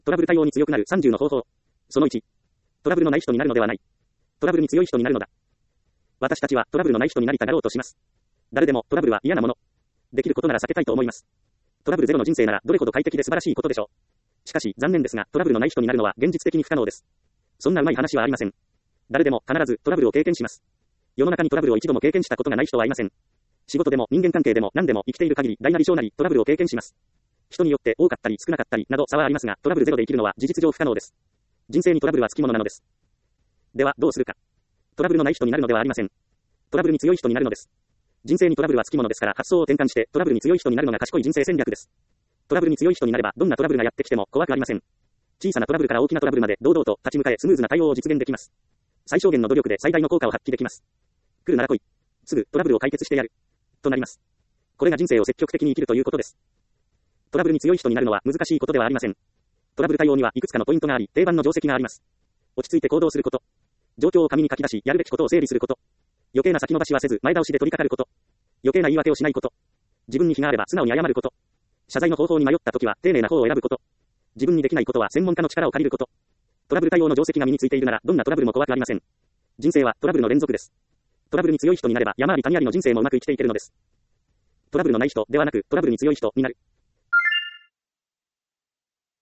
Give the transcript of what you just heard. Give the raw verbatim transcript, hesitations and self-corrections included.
トラブル対応に強くなるさんじゅうの方法。そのいち。トラブルのない人になるのではない。トラブルに強い人になるのだ。私たちはトラブルのない人になりたがろうとします。誰でもトラブルは嫌なもの。できることなら避けたいと思います。トラブルゼロの人生ならどれほど快適で素晴らしいことでしょう。しかし残念ですが、トラブルのない人になるのは現実的に不可能です。そんなうまい話はありません。誰でも必ずトラブルを経験します。世の中にトラブルを一度も経験したことがない人はいません。仕事でも人間関係でも何でも生きている限り大なり小なりトラブルを経験します。人によって多かったり少なかったりなど差はありますが、トラブルゼロで生きるのは事実上不可能です。人生にトラブルはつきものなのです。ではどうするか。トラブルのない人になるのではありません。トラブルに強い人になるのです。人生にトラブルはつきものですから、発想を転換してトラブルに強い人になるのが賢い人生戦略です。トラブルに強い人になればどんなトラブルがやってきても怖くありません。小さなトラブルから大きなトラブルまで堂々と立ち向かえ、スムーズな対応を実現できます。最小限の努力で最大の効果を発揮できます。来るなら来い。すぐトラブルを解決してやる。となります。これが人生を積極的に生きるということです。トラブルに強い人になるのは難しいことではありません。トラブル対応にはいくつかのポイントがあり、定番の定石があります。落ち着いて行動すること。状況を紙に書き出し、やるべきことを整理すること。余計な先延ばしはせず、前倒しで取り掛かること。余計な言い訳をしないこと。自分に非があれば素直に謝ること。謝罪の方法に迷ったときは丁寧な方を選ぶこと。自分にできないことは専門家の力を借りること。トラブル対応の定石が身についているなら、どんなトラブルも怖くありません。人生はトラブルの連続です。トラブルに強い人になれば、山あり谷ありの人生もうまく生きていけるのです。トラブルのない人ではなく、トラブルに強い人になる。